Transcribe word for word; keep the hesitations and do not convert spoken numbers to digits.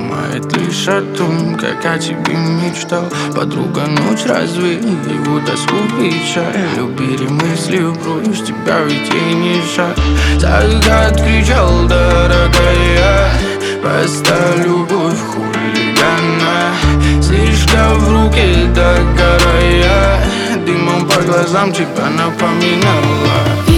думает лишь о том, как о тебе мечтал. Подруга, ночь разве его тоску, печаль? Убери мысли прочь, тебя ведь ей не жаль. Закат кричал, дорогая, поставь любовь хулигана. Слишком в руки догорая, дымом по глазам тебя напоминала.